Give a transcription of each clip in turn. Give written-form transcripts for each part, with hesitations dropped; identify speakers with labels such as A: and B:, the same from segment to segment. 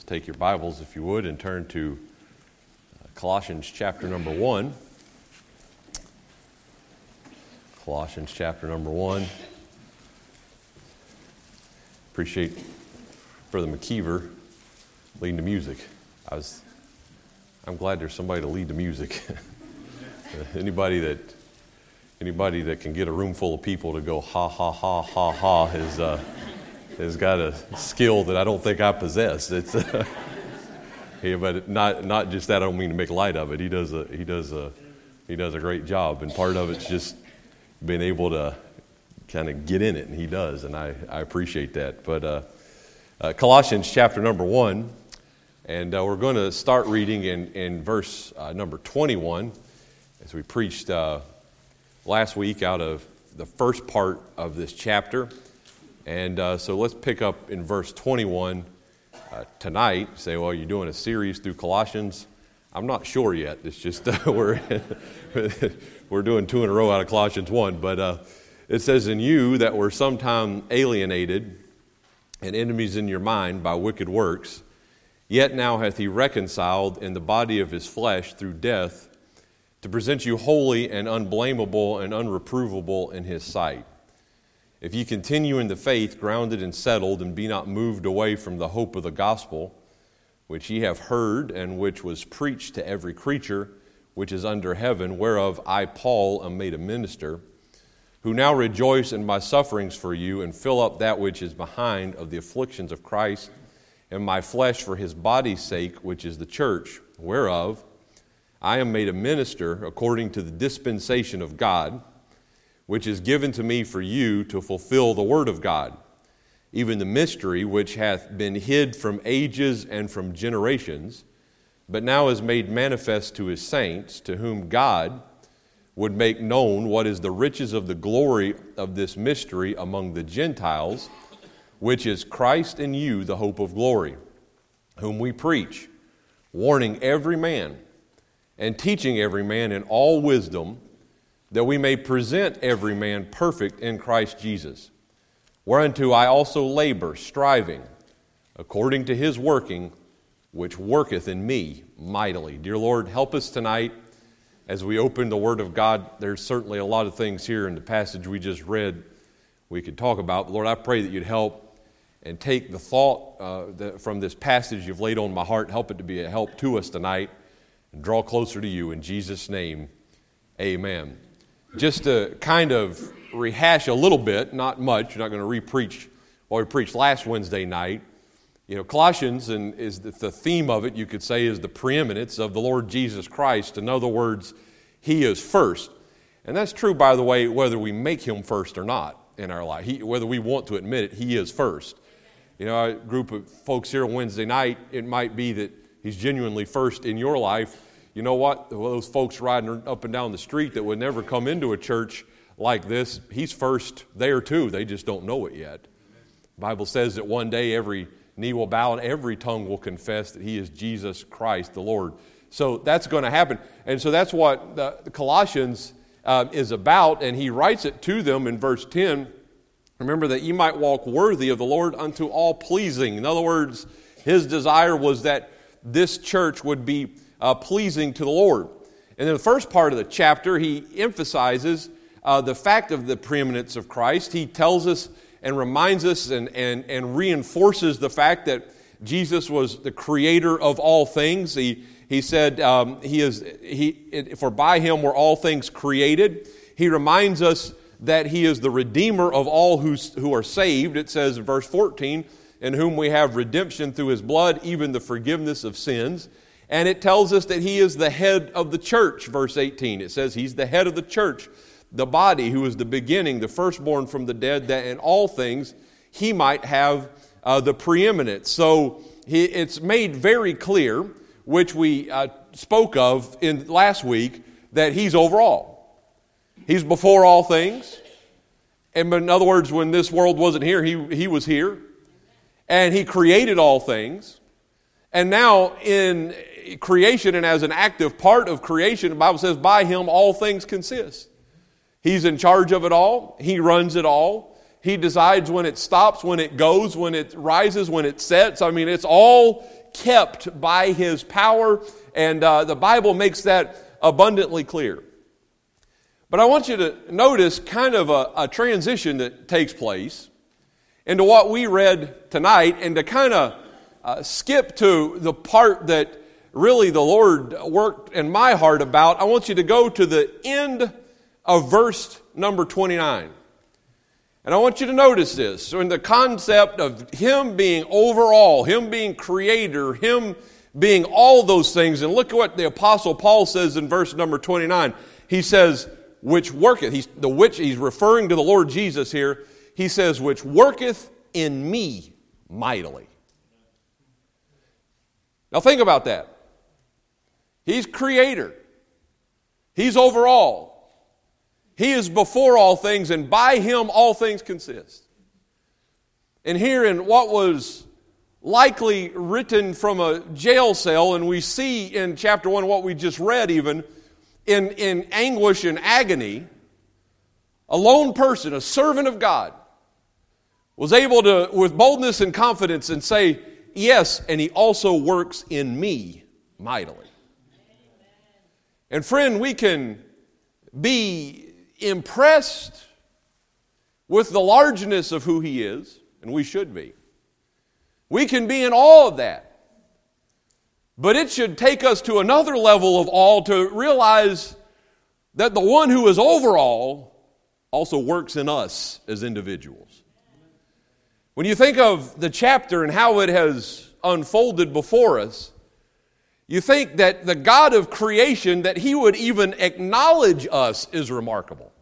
A: Take your Bibles, if you would, and turn to Colossians chapter number 1. Colossians chapter number 1. Appreciate Brother McKeever leading the music. I'm glad there's somebody to lead the music. Anybody that can get a room full of people to go ha ha ha ha ha has got a skill that I don't think I possess. It's yeah, but not just that. I don't mean to make light of it. He does a great job, and part of it's just being able to kind of get in it, and he does, and I appreciate that. But Colossians chapter number 1, and we're going to start reading in verse number 21, as we preached last week out of the first part of this chapter. And so let's pick up in verse 21 tonight. Say, well, you're doing a series through Colossians. I'm not sure yet. It's just we're doing two in a row out of Colossians 1. But it says, in you that were sometime alienated and enemies in your mind by wicked works, yet now hath he reconciled in the body of his flesh through death, to present you holy and unblameable and unreprovable in his sight. If ye continue in the faith, grounded and settled, and be not moved away from the hope of the gospel, which ye have heard, and which was preached to every creature which is under heaven, whereof I, Paul, am made a minister, who now rejoice in my sufferings for you, and fill up that which is behind of the afflictions of Christ, in my flesh for his body's sake, which is the church, whereof I am made a minister according to the dispensation of God, which is given to me for you to fulfill the word of God, even the mystery which hath been hid from ages and from generations, but now is made manifest to his saints, to whom God would make known what is the riches of the glory of this mystery among the Gentiles, which is Christ in you, the hope of glory, whom we preach, warning every man and teaching every man in all wisdom, that we may present every man perfect in Christ Jesus. Whereunto I also labor, striving, according to his working, which worketh in me mightily. Dear Lord, help us tonight as we open the Word of God. There's certainly a lot of things here in the passage we just read we could talk about. Lord, I pray that you'd help and take the thought from this passage you've laid on my heart, help it to be a help to us tonight, and draw closer to you. In Jesus' name, amen. Just to kind of rehash a little bit, not much, you're not going to re-preach what we preached last Wednesday night. You know, Colossians, and is the theme of it, you could say, is the preeminence of the Lord Jesus Christ. In other words, he is first. And that's true, by the way, whether we make him first or not in our life. Whether we want to admit it, he is first. You know, a group of folks here on Wednesday night, it might be that he's genuinely first in your life. You know what? Those folks riding up and down the street that would never come into a church like this, he's first there too. They just don't know it yet. The Bible says that one day every knee will bow and every tongue will confess that he is Jesus Christ, the Lord. So that's going to happen. And so that's what the Colossians is about, and he writes it to them in verse 10. Remember that ye might walk worthy of the Lord unto all pleasing. In other words, his desire was that this church would be pleasing to the Lord. And in the first part of the chapter, he emphasizes the fact of the preeminence of Christ. He tells us and reminds us and reinforces the fact that Jesus was the creator of all things. He said, for by him were all things created. He reminds us that he is the redeemer of all who are saved. It says in verse 14, in whom we have redemption through his blood, even the forgiveness of sins. And it tells us that he is the head of the church, verse 18. It says he's the head of the church, the body, who is the beginning, the firstborn from the dead, that in all things he might have the preeminence. So it's made very clear, which we spoke of in last week, that he's over all. He's before all things. And in other words, when this world wasn't here, he was here. And he created all things. And now in creation and as an active part of creation, the Bible says, by him all things consist. He's in charge of it all. He runs it all. He decides when it stops, when it goes, when it rises, when it sets. I mean, it's all kept by His power, and the Bible makes that abundantly clear. But I want you to notice kind of a transition that takes place into what we read tonight, and to kind of skip to the part that really the Lord worked in my heart about. I want you to go to the end of verse number 29. And I want you to notice this. So in the concept of Him being overall, Him being creator, Him being all those things. And look at what the Apostle Paul says in verse number 29. He says, which worketh. He's referring to the Lord Jesus here. He says, which worketh in me mightily. Now think about that. He's creator. He's over all. He is before all things, and by Him all things consist. And here in what was likely written from a jail cell, and we see in chapter 1 what we just read even, in anguish and agony, a lone person, a servant of God, was able to, with boldness and confidence, and say, yes, and He also works in me mightily. And friend, we can be impressed with the largeness of who He is, and we should be. We can be in awe of that. But it should take us to another level of awe to realize that the one who is over all also works in us as individuals. When you think of the chapter and how it has unfolded before us, you think that the God of creation, that He would even acknowledge us, is remarkable.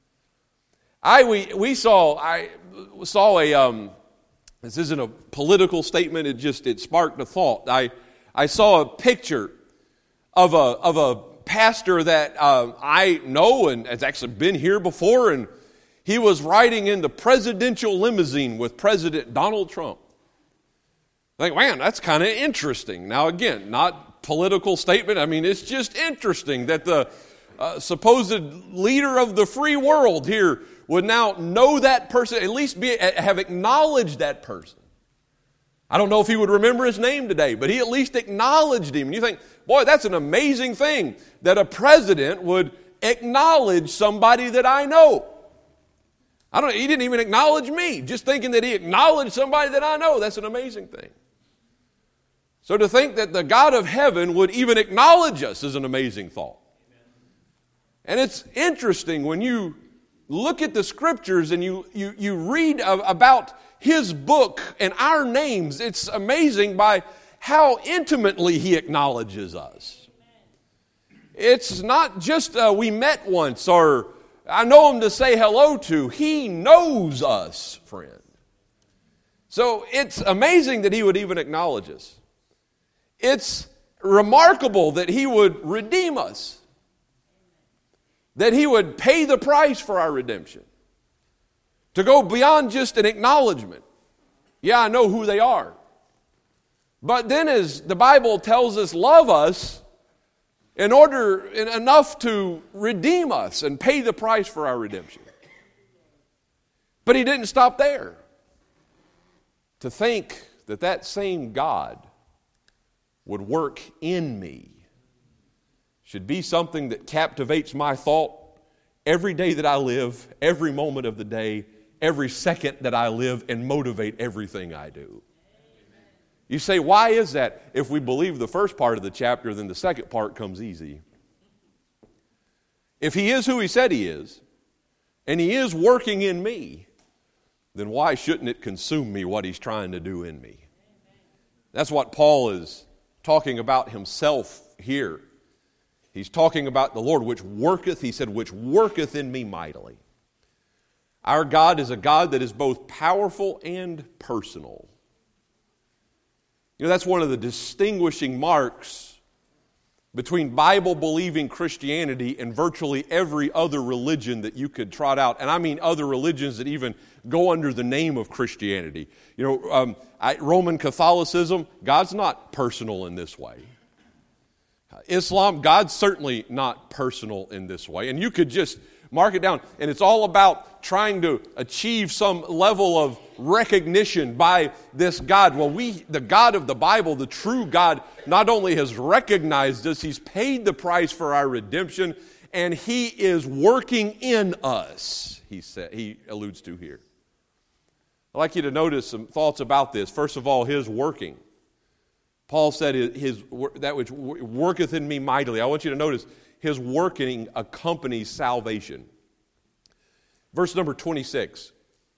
A: I saw a this isn't a political statement. It sparked a thought. I saw a picture of a pastor that I know and has actually been here before, and he was riding in the presidential limousine with President Donald Trump. I think, man, that's kind of interesting. Now, again, not political statement. I mean, it's just interesting that the supposed leader of the free world here would now know that person, at least have acknowledged that person. I don't know if he would remember his name today, but he at least acknowledged him. And you think, boy, that's an amazing thing that a president would acknowledge somebody that I know. He didn't even acknowledge me. Just thinking that he acknowledged somebody that I know, that's an amazing thing. So to think that the God of heaven would even acknowledge us is an amazing thought. And it's interesting when you look at the scriptures and you read about His book and our names. It's amazing by how intimately He acknowledges us. It's not just we met once or I know Him to say hello to. He knows us, friend. So it's amazing that He would even acknowledge us. It's remarkable that He would redeem us. That He would pay the price for our redemption. To go beyond just an acknowledgement. Yeah, I know who they are. But then as the Bible tells us, love us enough to redeem us and pay the price for our redemption. But He didn't stop there. To think that that same God would work in me should be something that captivates my thought every day that I live, every moment of the day, every second that I live, and motivate everything I do. You say, why is that? If we believe the first part of the chapter, then the second part comes easy. If He is who He said He is, and He is working in me, then why shouldn't it consume me what He's trying to do in me? That's what Paul is talking about himself here. He's talking about the Lord, which worketh, he said, which worketh in me mightily. Our God is a God that is both powerful and personal. You know, that's one of the distinguishing marks between Bible-believing Christianity and virtually every other religion that you could trot out. And I mean other religions that even go under the name of Christianity. You know, Roman Catholicism, God's not personal in this way. Islam, God's certainly not personal in this way. And you could just mark it down. And it's all about trying to achieve some level of recognition by this God. Well, the God of the Bible, the true God, not only has recognized us, He's paid the price for our redemption, and He is working in us, he alludes to here. I'd like you to notice some thoughts about this. First of all, His working. Paul said, that which worketh in me mightily. I want you to notice, His working accompanies salvation. Verse number 26.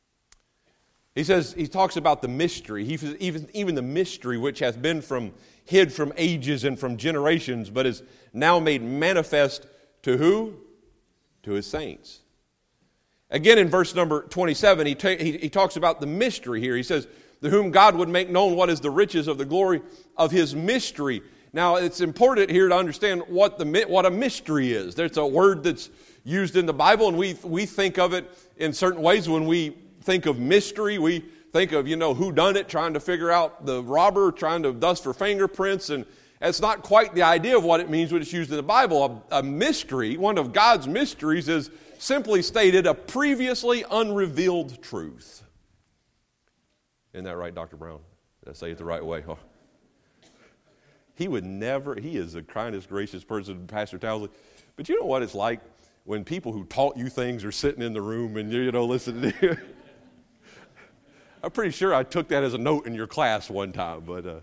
A: He talks about the mystery, even the mystery which hath been hid from ages and from generations, but is now made manifest to who? To His saints. Again, in verse number 27, he talks about the mystery here. He says, to whom God would make known what is the riches of the glory of His mystery. Now, it's important here to understand what a mystery is. There's a word that's used in the Bible, and we think of it in certain ways. When we think of mystery, we think of, whodunit, trying to figure out the robber, trying to dust for fingerprints, and that's not quite the idea of what it means when it's used in the Bible. A mystery, one of God's mysteries, is simply stated a previously unrevealed truth. Isn't that right, Dr. Brown? Did I say it the right way? Oh. He is the kindest, gracious person, Pastor Towsley. But you know what it's like when people who taught you things are sitting in the room and listening to you? I'm pretty sure I took that as a note in your class one time, but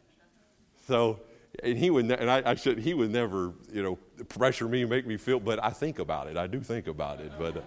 A: he would never, pressure me, make me feel, but I think about it. I do think about it, but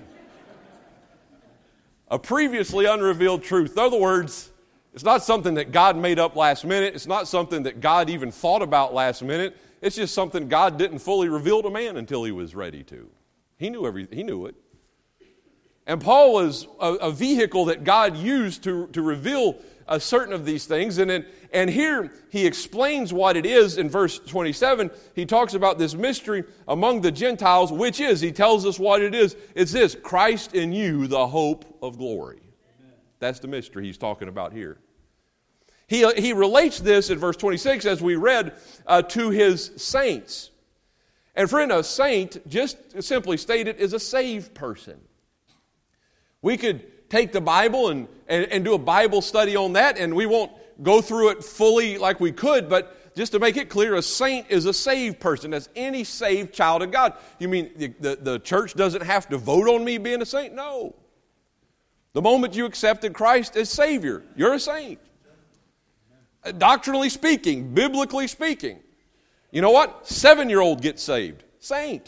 A: a previously unrevealed truth. In other words, it's not something that God made up last minute. It's not something that God even thought about last minute. It's just something God didn't fully reveal to man until He was ready to. He knew everything. He knew it. And Paul was a vehicle that God used to reveal certain of these things. And here he explains what it is in verse 27. He talks about this mystery among the Gentiles, which is, he tells us what it is. It's this: Christ in you, the hope of glory. That's the mystery he's talking about here. He relates this in verse 26, as we read, to His saints. And friend, a saint, just simply stated, is a saved person. We could take the Bible and do a Bible study on that, and we won't go through it fully like we could, but just to make it clear, a saint is a saved person. That's any saved child of God. You mean the church doesn't have to vote on me being a saint? No. The moment you accepted Christ as Savior, you're a saint. Doctrinally speaking, biblically speaking. You know what? 7-year-old gets saved. Saint.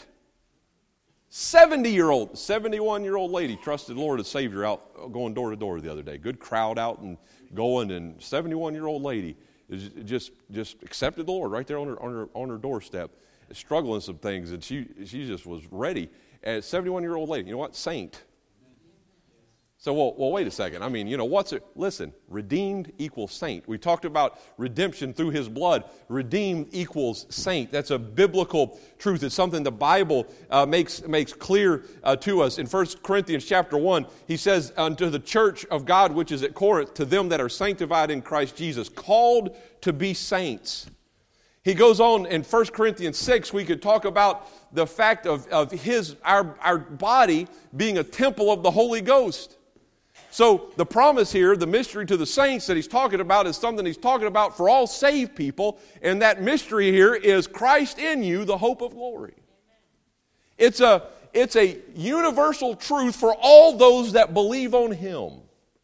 A: 71-year-old lady trusted the Lord as Savior out going door to door the other day. Good crowd out and going, and 71-year-old lady is just accepted the Lord right there on her doorstep, struggling some things, and she just was ready. As 71-year-old lady, you know what? Saint. So, well, wait a second. I mean, what's it? Listen, redeemed equals saint. We talked about redemption through His blood. Redeemed equals saint. That's a biblical truth. It's something the Bible makes clear to us. In 1 Corinthians chapter 1, he says, unto the church of God which is at Corinth, to them that are sanctified in Christ Jesus, called to be saints. He goes on in 1 Corinthians 6, we could talk about the fact of our body being a temple of the Holy Ghost. So the promise here, the mystery to the saints that he's talking about, is something he's talking about for all saved people. And that mystery here is Christ in you, the hope of glory. It's a universal truth for all those that believe on Him.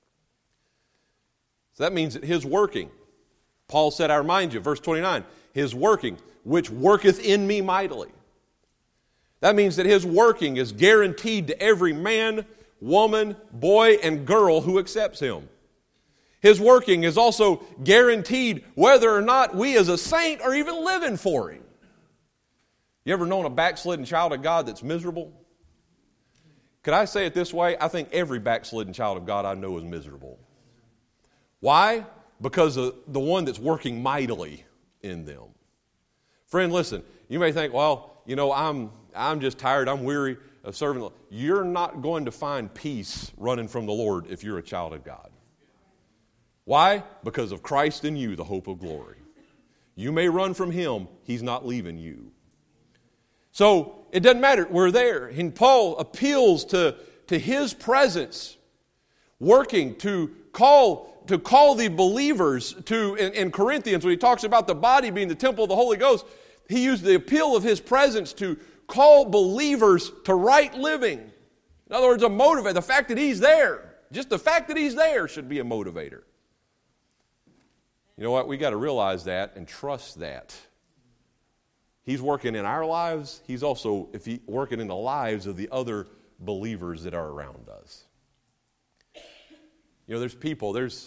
A: So that means that His working. Paul said, I remind you, verse 29, His working, which worketh in me mightily. That means that His working is guaranteed to every man, woman, boy, and girl who accepts Him. His working is also guaranteed whether or not we as a saint are even living for Him. You ever known a backslidden child of God that's miserable? Could I say it this way? I think every backslidden child of God I know is miserable. Why? Because of the one that's working mightily in them. Friend, listen, you may think, well, I'm just tired, I'm weary of serving the Lord. You're not going to find peace running from the Lord if you're a child of God. Why? Because of Christ in you, the hope of glory. You may run from Him, He's not leaving you. So it doesn't matter. We're there. And Paul appeals to his presence, working to call the believers to, in Corinthians, when he talks about the body being the temple of the Holy Ghost, he used the appeal of his presence to call believers to right living. In other words, a motivator. The fact that he's there, just the fact that he's there should be a motivator. You know what? We got to realize that and trust that. He's working in our lives. He's also working in the lives of the other believers that are around us. You know, there's people, there's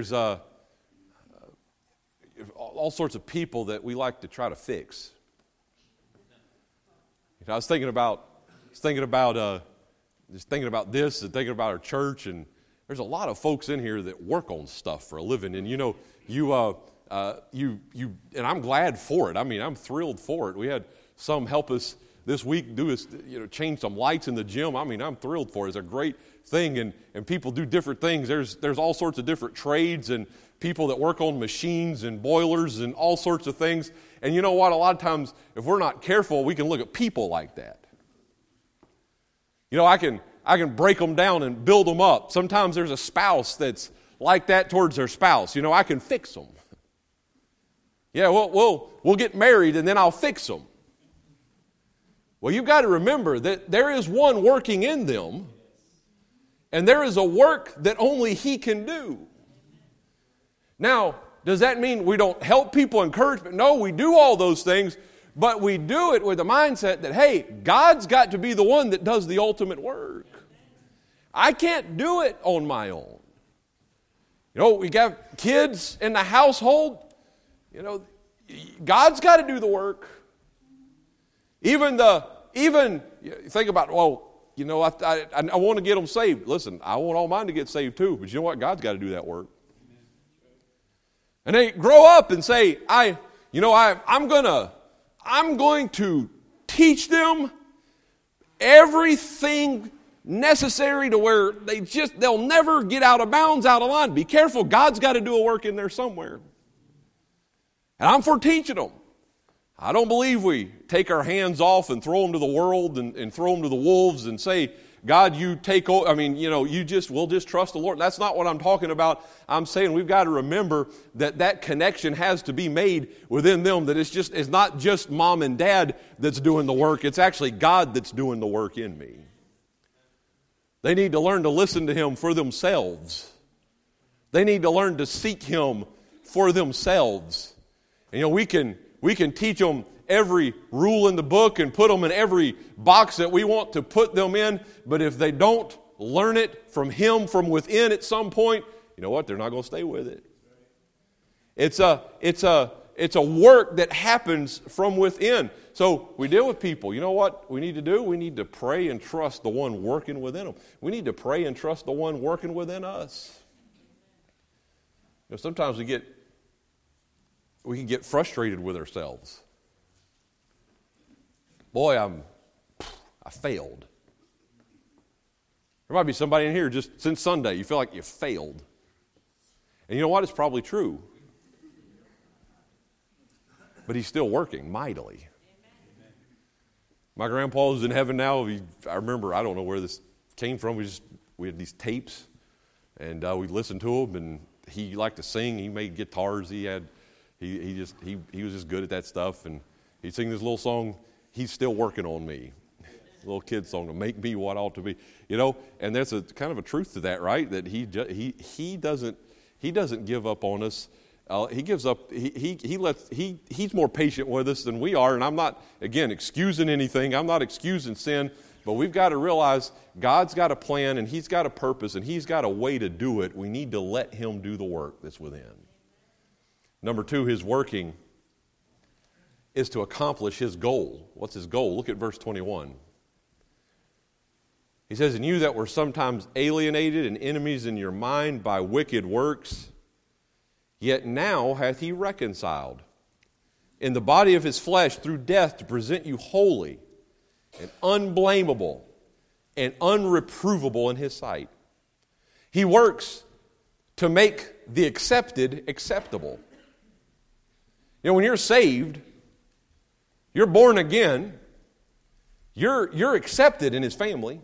A: all sorts of people that we like to try to fix. You know, I was thinking about this and thinking about our church, and there's a lot of folks in here that work on stuff for a living, and you know, and I'm glad for it. I mean, I'm thrilled for it. We had some help us this week change some lights in the gym. I mean, I'm thrilled for it. It's a great thing, and people do different things. There's all sorts of different trades and people that work on machines and boilers and all sorts of things. And you know what? A lot of times, if we're not careful, we can look at people like that. You know, I can break them down and build them up. Sometimes there's a spouse that's like that towards their spouse. You know, I can fix them. Yeah, we'll get married and then I'll fix them. Well, you've got to remember that there is one working in them, and there is a work that only He can do. Now, does that mean we don't help people, encourage? No, we do all those things, but we do it with the mindset that, hey, God's got to be the one that does the ultimate work. I can't do it on my own. You know, we got kids in the household. You know, God's got to do the work. Even think about, well, you know, I want to get them saved. Listen, I want all mine to get saved too, but you know what? God's got to do that work. And they grow up and say, I'm going to teach them everything necessary to where they'll never get out of bounds, out of line. Be careful, God's got to do a work in there somewhere. And I'm for teaching them. I don't believe we take our hands off and throw them to the world and throw them to the wolves and say, God, you take over. I mean, you know, we'll just trust the Lord. That's not what I'm talking about. I'm saying we've got to remember that connection has to be made within them, that it's not just mom and dad that's doing the work. It's actually God that's doing the work in me. They need to learn to listen to Him for themselves. They need to learn to seek Him for themselves. And, you know, we can teach them every rule in the book and put them in every box that we want to put them in, but if they don't learn it from Him from within at some point, you know what? They're not going to stay with it. It's a work that happens from within. So we deal with people. You know what we need to do? We need to pray and trust the one working within them. We need to pray and trust the one working within us. You know, sometimes we can get frustrated with ourselves. Boy, I failed. There might be somebody in here just since Sunday, you feel like you failed. And you know what? It's probably true. But He's still working mightily. My grandpa is in heaven now. I remember, I don't know where this came from. We had these tapes, and we listened to them, and he liked to sing. He made guitars. He was just good at that stuff, and he'd sing this little song, He's Still Working on Me. A little kid song, to make me what I ought to be. You know, and there's a kind of a truth to that, right? That he doesn't give up on us. He gives up. He's more patient with us than we are. And I'm not, again, excusing anything. I'm not excusing sin. But we've got to realize God's got a plan and He's got a purpose and He's got a way to do it. We need to let Him do the work that's within. Number 2, His working is to accomplish His goal. What's His goal? Look at verse 21. He says, "And you that were sometimes alienated and enemies in your mind by wicked works, yet now hath He reconciled in the body of His flesh through death to present you holy and unblameable and unreprovable in His sight." He works to make the accepted acceptable. You know, when you're saved, you're born again, You're accepted in His family.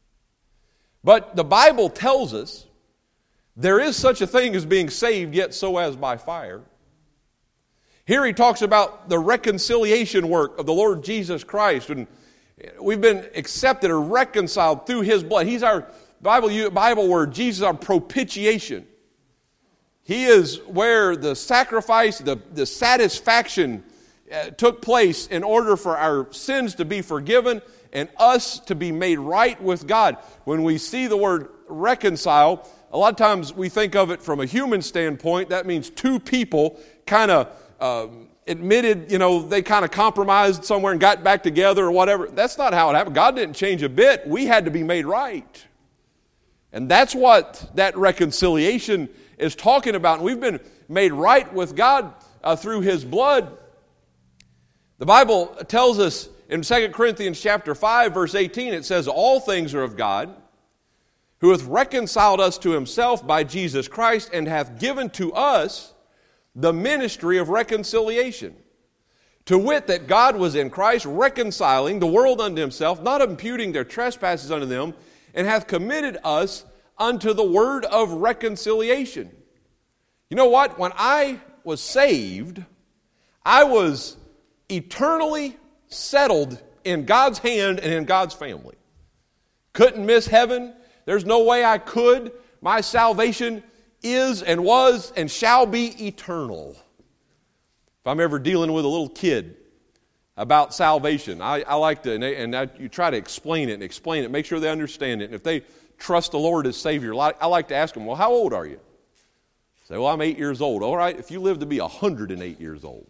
A: But the Bible tells us there is such a thing as being saved, yet so as by fire. Here he talks about the reconciliation work of the Lord Jesus Christ. And we've been accepted or reconciled through His blood. He's our Bible word, Jesus, our propitiation. He is where the sacrifice, the satisfaction took place in order for our sins to be forgiven and us to be made right with God. When we see the word reconcile, a lot of times we think of it from a human standpoint. That means two people kind of admitted, they kind of compromised somewhere and got back together or whatever. That's not how it happened. God didn't change a bit. We had to be made right. And that's what that reconciliation is talking about. And we've been made right with God through His blood. The Bible tells us in 2 Corinthians chapter 5, verse 18, it says, all things are of God, who hath reconciled us to Himself by Jesus Christ, and hath given to us the ministry of reconciliation. To wit, that God was in Christ reconciling the world unto Himself, not imputing their trespasses unto them, and hath committed us unto the word of reconciliation. You know what? When I was saved, I was eternally settled in God's hand and in God's family. Couldn't miss heaven. There's no way I could. My salvation is and was and shall be eternal. If I'm ever dealing with a little kid about salvation, I like to, you try to explain it, make sure they understand it. And if they trust the Lord as Savior, I like to ask them, well, how old are you? Say, well, I'm 8 years old. All right, if you live to be 108 years old.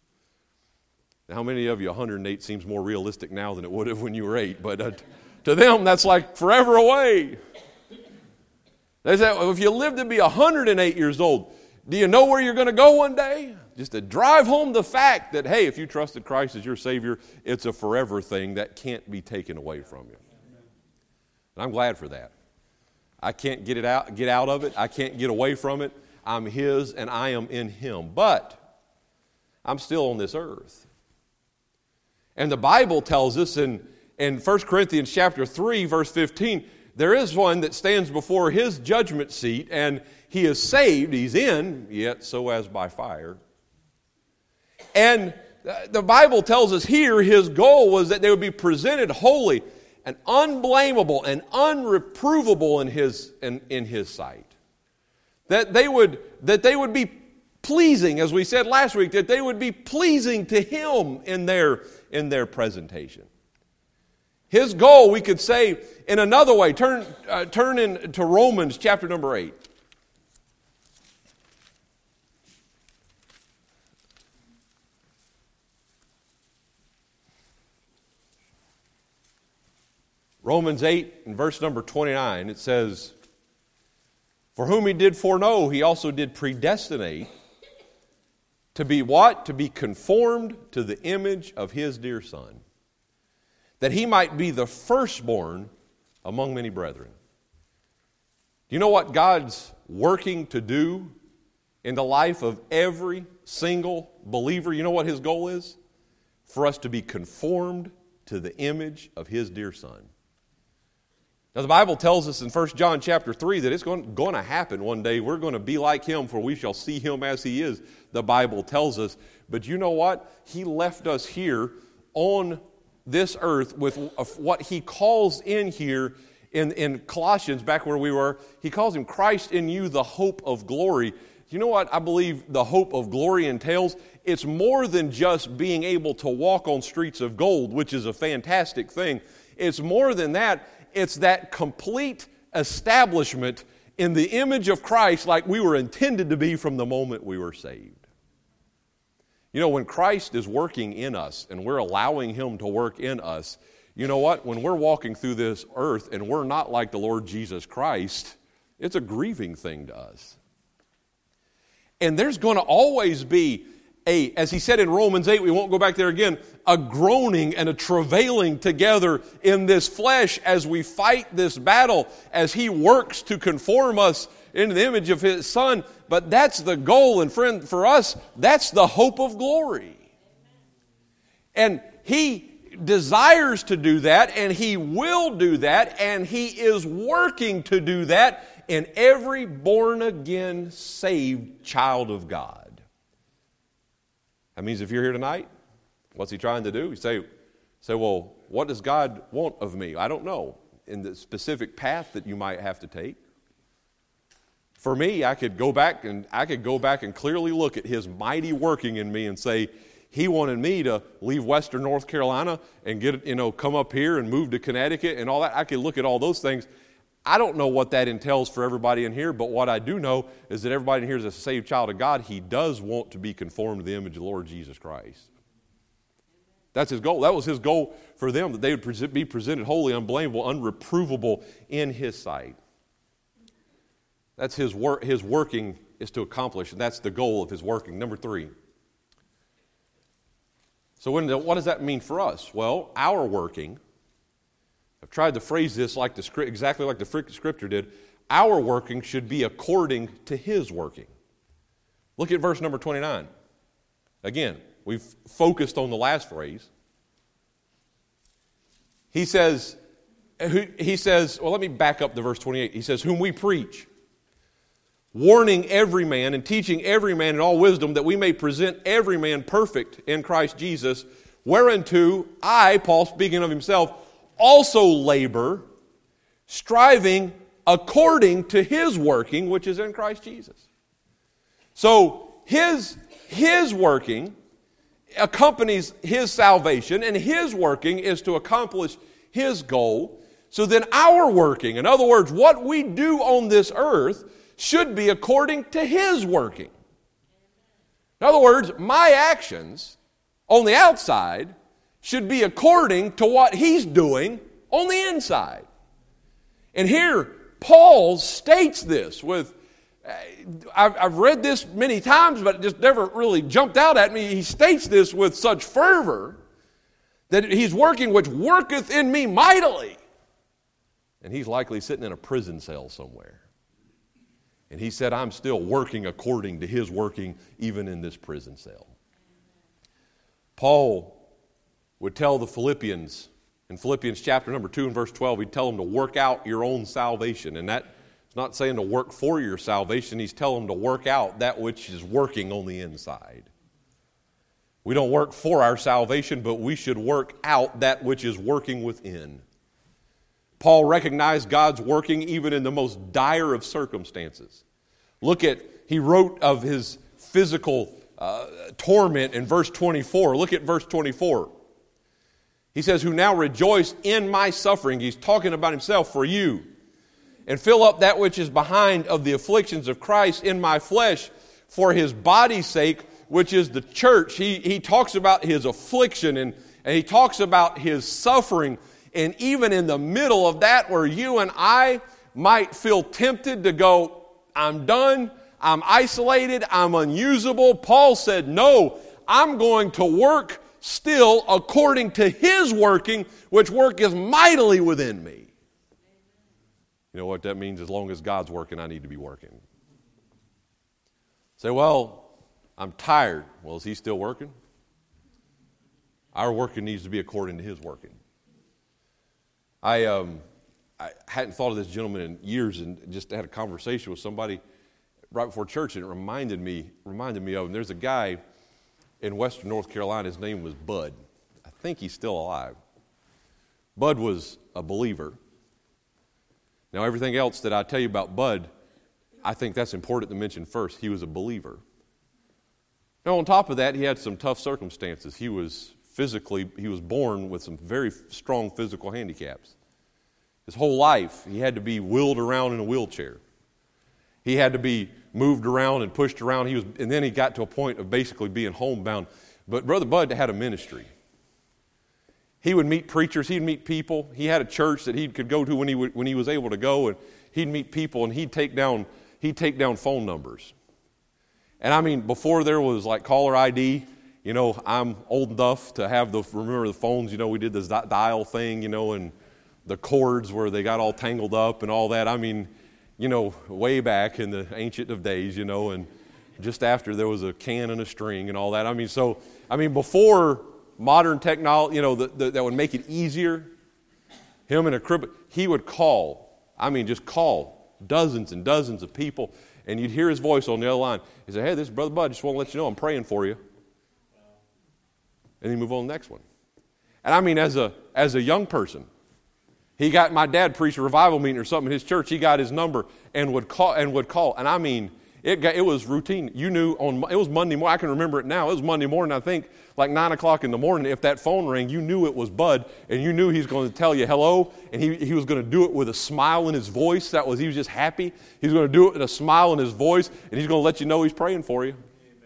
A: Now, how many of you, 108 seems more realistic now than it would have when you were 8, but to them, that's like forever away. They say, well, if you live to be 108 years old, do you know where you're going to go one day? Just to drive home the fact that, hey, if you trusted Christ as your Savior, it's a forever thing that can't be taken away from you. And I'm glad for that. I can't get out of it. I can't get away from it. I'm His and I am in Him. But I'm still on this earth. And the Bible tells us in 1 Corinthians chapter 3, verse 15, there is one that stands before His judgment seat, and he is saved, he's in, yet so as by fire. And the Bible tells us here his goal was that they would be presented holy and unblameable and unreprovable in his sight. That they would be pleasing, as we said last week, that they would be pleasing to Him in their presentation. His goal, we could say in another way, turn into Romans chapter number 8. Romans 8 and verse number 29, it says, for whom He did foreknow, He also did predestinate to be what? To be conformed to the image of His dear Son, that He might be the firstborn among many brethren. Do you know what God's working to do in the life of every single believer? You know what His goal is? For us to be conformed to the image of His dear Son. Now the Bible tells us in 1 John chapter 3 that it's going to happen one day. We're going to be like Him, for we shall see Him as He is, the Bible tells us. But you know what? He left us here on this earth with what He calls in here in Colossians, back where we were, He calls Him Christ in you, the hope of glory. You know what I believe the hope of glory entails? It's more than just being able to walk on streets of gold, which is a fantastic thing. It's more than that. It's that complete establishment in the image of Christ like we were intended to be from the moment we were saved. You know, when Christ is working in us and we're allowing Him to work in us, you know what? When we're walking through this earth and we're not like the Lord Jesus Christ, it's a grieving thing to us. And there's going to always be as he said in Romans 8, we won't go back there again, a groaning and a travailing together in this flesh as we fight this battle, as He works to conform us into the image of His Son. But that's the goal, and friend, for us, that's the hope of glory. And desires to do that, and He will do that, and He is working to do that in every born-again, saved child of God. That means if you're here tonight, what's He trying to do? You say, well, what does God want of me? I don't know. In the specific path that you might have to take. For me, I could go back and clearly look at His mighty working in me and say, He wanted me to leave Western North Carolina and come up here and move to Connecticut and all that. I could look at all those things. I don't know what that entails for everybody in here, but what I do know is that everybody in here is a saved child of God. He does want to be conformed to the image of the Lord Jesus Christ. That's His goal. That was His goal for them, that they would be presented holy, unblameable, unreprovable in His sight. That's His work. His working is to accomplish, and that's the goal of His working. Number 3. So what does that mean for us? Well, our working, I've tried to phrase this exactly like the Scripture did. Our working should be according to His working. Look at verse number 29. Again, we've focused on the last phrase. He says, well, let me back up to verse 28. He says, whom we preach, warning every man and teaching every man in all wisdom, that we may present every man perfect in Christ Jesus, whereunto I, Paul speaking of himself, also labor, striving according to His working, which is in Christ Jesus. So His working accompanies His salvation, and His working is to accomplish His goal. So then our working, in other words, what we do on this earth, should be according to His working. In other words, my actions on the outside should be according to what He's doing on the inside. And here, Paul states this with, I've read this many times, but it just never really jumped out at me. He states this with such fervor that He's working which worketh in me mightily. And he's likely sitting in a prison cell somewhere. And he said, I'm still working according to His working even in this prison cell. Paul would tell the Philippians, in Philippians chapter number 2 and verse 12, he'd tell them to work out your own salvation. And that is not saying to work for your salvation. He's telling them to work out that which is working on the inside. We don't work for our salvation, but we should work out that which is working within. Paul recognized God's working even in the most dire of circumstances. He wrote of his physical torment in verse 24. Look at verse 24. He says, who now rejoice in my suffering. He's talking about himself for you. And fill up that which is behind of the afflictions of Christ in my flesh for His body's sake, which is the church. He talks about His affliction and he talks about His suffering. And even in the middle of that, where you and I might feel tempted to go, I'm done, I'm isolated, I'm unusable, Paul said, no, I'm going to work still according to His working, which worketh mightily within me. You know what that means? As long as God's working, I need to be working. Say, well, I'm tired. Well, is He still working? Our working needs to be according to His working. I hadn't thought of this gentleman in years, and just had a conversation with somebody right before church, and it reminded me of him. There's a guy in Western North Carolina. His name was Bud. I think he's still alive. Bud was a believer. Now, everything else that I tell you about Bud, I think that's important to mention first. He was a believer. Now, on top of that, he had some tough circumstances. He was born with some very strong physical handicaps. His whole life, he had to be wheeled around in a wheelchair. He had to be moved around and pushed around. And then he got to a point of basically being homebound. But Brother Bud had a ministry. He would meet preachers. He'd meet people. He had a church that he could go to when he was able to go, and he'd meet people, and he'd take down phone numbers. And I mean, before there was like caller ID, I'm old enough to remember the phones. We did this dial thing, and the cords where they got all tangled up and all that. I mean, way back in the ancient of days, and just after there was a can and a string and all that. Before modern technology, that would make it easier. Him and a cripple, he would just call dozens and dozens of people, and you'd hear his voice on the other line. He'd say, "Hey, this is Brother Bud. Just want to let you know I'm praying for you." And he'd move on to the next one. And I mean, as a young person, my dad preached a revival meeting or something in his church. He got his number and would call. And I mean, it was routine. You knew it was Monday morning. I can remember it now. It was Monday morning, I think, like 9 o'clock in the morning. If that phone rang, you knew it was Bud, and you knew he was going to tell you hello, and he was going to do it with a smile in his voice. He was just happy. He was going to do it with a smile in his voice, and he's going to let you know he's praying for you.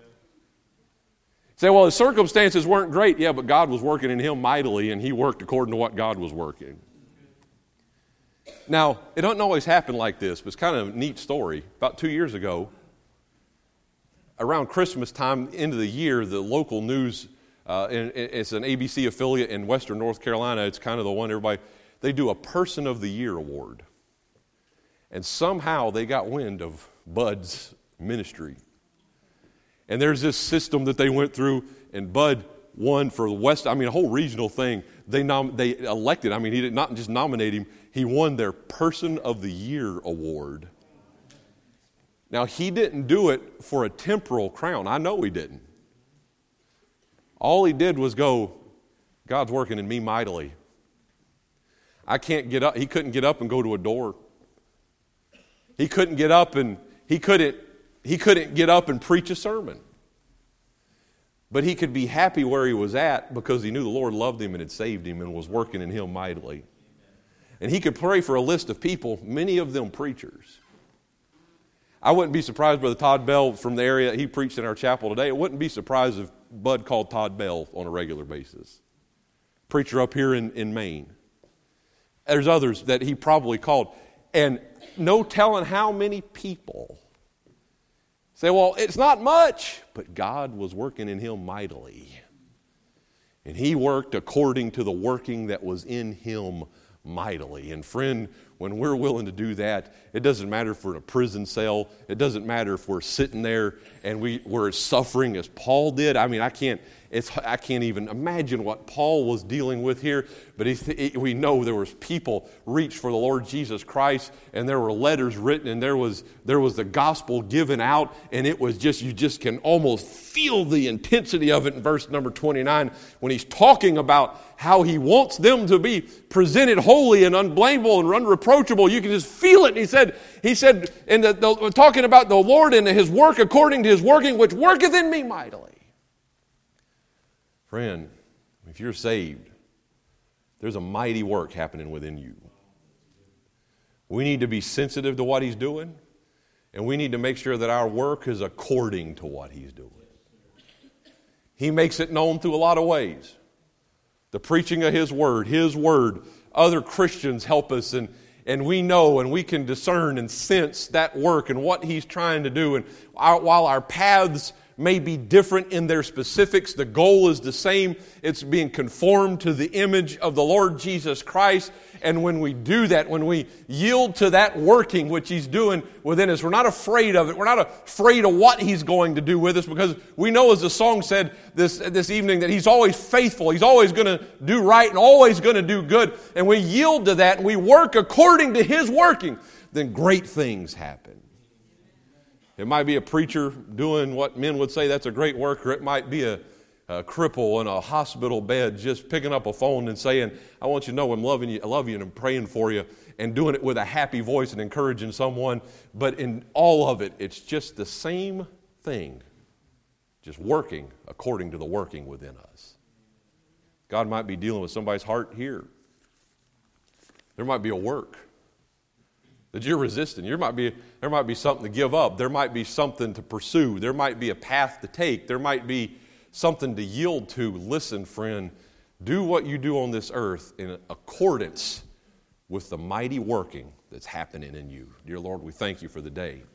A: Say, well, his circumstances weren't great. Yeah, but God was working in him mightily, and he worked according to what God was working. Now, it doesn't always happen like this, but it's kind of a neat story. About 2 years ago, around Christmas time, end of the year, the local news, it's an ABC affiliate in Western North Carolina. It's kind of the one they do a Person of the Year award. And somehow they got wind of Bud's ministry. And there's this system that they went through, and Bud won for the West. I mean, a whole regional thing. They elected. I mean, he did not just nominate him. He won their Person of the Year award. Now, he didn't do it for a temporal crown. I know he didn't. All he did was go, God's working in me mightily. I can't get up. He couldn't get up and go to a door. He couldn't get up and he couldn't get up and preach a sermon. But he could be happy where he was at because he knew the Lord loved him and had saved him and was working in him mightily. And he could pray for a list of people, many of them preachers. I wouldn't be surprised, Brother Todd Bell from the area, he preached in our chapel today. It wouldn't be surprised if Bud called Todd Bell on a regular basis. Preacher up here in Maine. There's others that he probably called. And no telling how many people say, well, it's not much, but God was working in him mightily. And he worked according to the working that was in him mightily. And friend, when we're willing to do that, it doesn't matter if we're in a prison cell. It doesn't matter if we're sitting there and we're suffering as Paul did. I mean, I can't even imagine what Paul was dealing with here. But we know there was people reached for the Lord Jesus Christ, and there were letters written, and there was the gospel given out, and it was just, you just can almost feel the intensity of it in verse number 29 when he's talking about how he wants them to be presented holy and unblameable and unreproachable. You can just feel it. He said, talking about the Lord and his work according to his working, which worketh in me mightily. Friend, if you're saved, there's a mighty work happening within you. We need to be sensitive to what he's doing, and we need to make sure that our work is according to what he's doing. He makes it known through a lot of ways. The preaching of his word, other Christians help us, and we know and we can discern and sense that work and what he's trying to do. And while our paths may be different in their specifics, the goal is the same. It's being conformed to the image of the Lord Jesus Christ. And when we do that, when we yield to that working which he's doing within us, we're not afraid of it. We're not afraid of what he's going to do with us, because we know, as the song said this evening, that he's always faithful. He's always going to do right and always going to do good. And we yield to that and we work according to his working, then great things happen. It might be a preacher doing what men would say that's a great work, or it might be a cripple in a hospital bed just picking up a phone and saying, I want you to know I'm loving you, I love you, and I'm praying for you, and doing it with a happy voice and encouraging someone. But in all of it, it's just the same thing, just working according to the working within us. God might be dealing with somebody's heart here. There might be a work that you're resisting. There might be something to give up. There might be something to pursue. There might be a path to take. There might be something to yield to. Listen, friend, do what you do on this earth in accordance with the mighty working that's happening in you. Dear Lord, we thank you for the day.